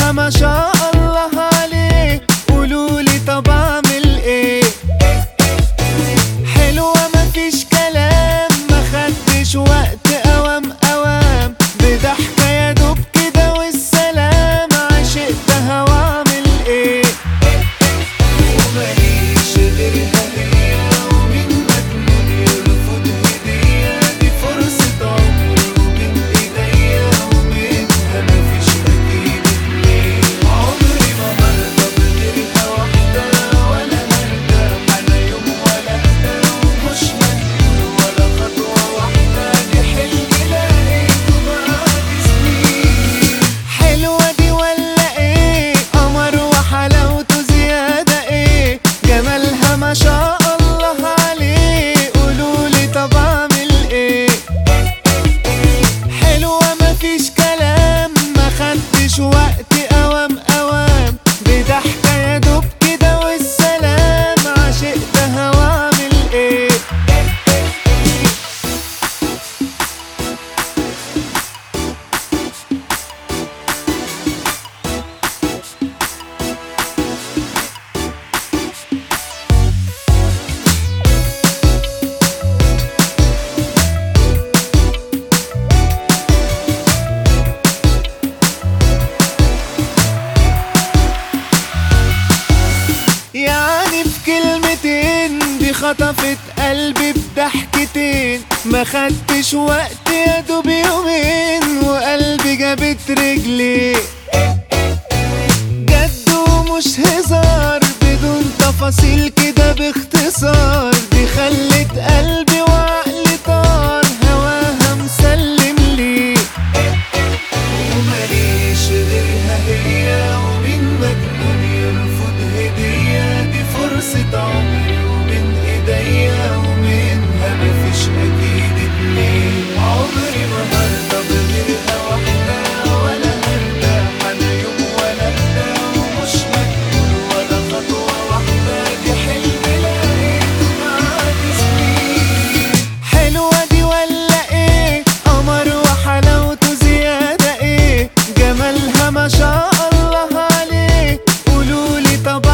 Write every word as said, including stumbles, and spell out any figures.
جمالها ما شاء الله عليه، قولولي طب اعمل ايه؟ حلوة مفيش كلام، ما خدتش وقت اوام اوام، بضحكة يا دوب كده والسلام، عشقتها واعمل ايه؟ وماليش غيرها هي، ومين مجنون يرفض هدية؟ دي فرصة عمري وبين ايديا، ومنها مفيش اكيد اتنين. عمري ما هرضى بغيرها واحدة، ولا هرتاح انا يوم ولا اهدى، ومش مجنون ولا خطوة واحدة، دي حلمي لقيته بعد سنين. حلوة دي ولا ايه؟ قمر وحلاوته زيادة ايه؟ جمالها ما شاء الله عليه، قولولي طب اعمل ايه؟ حلوة مفيش كلام، ما خدتش وقت اوام اوام، بضحكة يا دوب كده والسلام، عشقتها واعمل ايه؟ يعني في كلمتين دي خطفت قلبي بضحكتين، ما خدتش وقت يا دوب يومين، وقلبي جابت رجلي جد ومش هزار، بدون تفاصيل كده باختصار، دي خلت قلبي وعقلي طار، هواها مسلم لي. وماليش غيرها هي، ومين مجنون يرفض هدية؟ دي فرصة عمري وبين ايديا، ومنها مفيش اكيد اتنين. عمري ما هرضى بغيرها واحدة، ولا هرتاح انا يوم ولا اهدى، ومش مجنون ولا خطوة واحدة، دي حلمي لقيته بعد سنين. حلوة دي ولا ايه؟ قمر وحلاوته زيادة ايه؟ جمالها ما شاء الله عليه، قولولي طب